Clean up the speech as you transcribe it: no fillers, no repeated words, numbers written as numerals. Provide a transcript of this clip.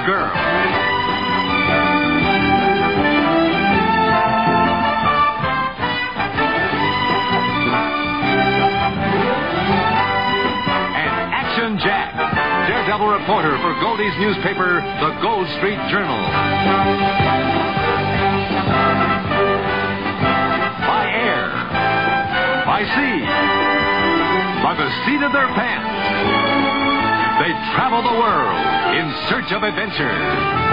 girl. And Action Jack, daredevil reporter for Goldie's newspaper, the Gold Street Journal. By air, by sea, by the seat of their pants, they travel the world in search of adventure.